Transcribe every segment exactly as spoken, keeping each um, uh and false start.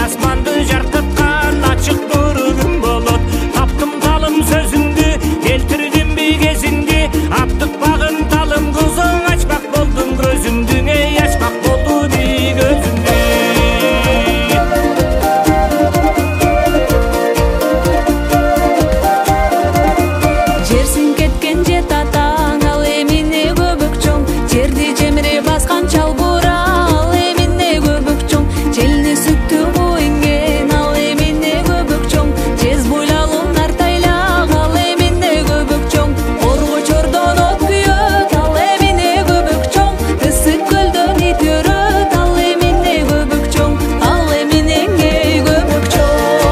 асманды жарқытқан ачык нуру күн болот. Таптым талым сөзүңдү, келтирдим бий кезиңди, аптык багын талым кызың, ачпак болдум көзүңдү, эй ачпак болду бий көзүңдү. Жерсиң кеткен жет атаң, ал эмине көбөк чоң, жерди жемире баскан чал бура, ал эмине көбөк чоң, желине сүттү куйнген, ал эмине көбөк чоң, жез буйлалуу нартайлак, ал эмине көбөк чоң, орго чордон от күйөт, ал эмине көбөк чоң, ысык көлдөн ит өрөт, ал эмине көбөк чоң, ал эминең эй көбөк чоң.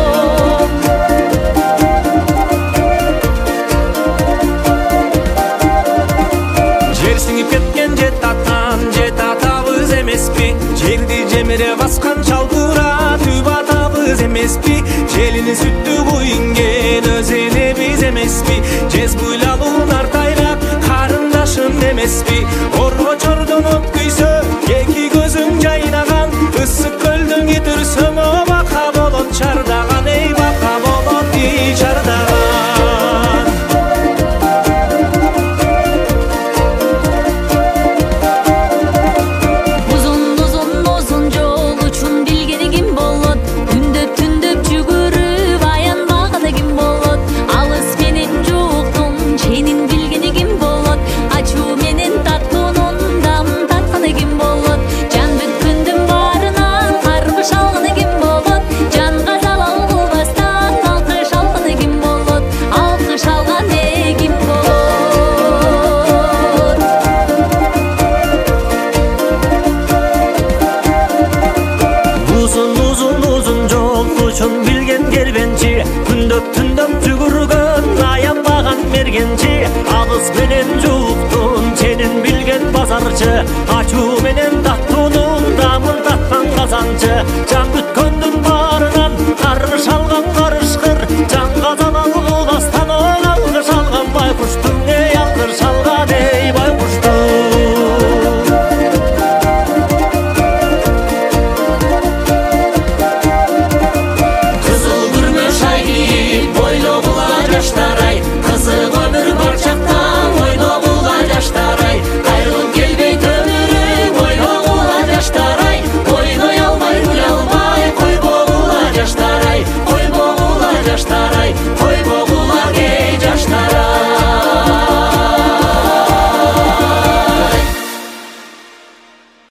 Жер сиңип кеткен жет атан, жет атабыз эмеспи? Жерди жемире баскан чал бура, түп атабыз эмеспи? Желини сүттү куйнген, өз элебиз эмеспи? Жез буйлалуу нартайлап, карындашым эмеспи? Орго чордон от күйсө, эки көзүң жайнаган, ысык көлдөн кетирсөң, о бака болот чардаган, эй бака болот ий чардаган. Учун билген кербенчи, күндөп түндөп жүгүргөн, аянбаган мергенчи, алыс менен жууктун сенин билген базарчы, ачуу менен таттуунун дамын таткан казанчы, жан бүткөндүн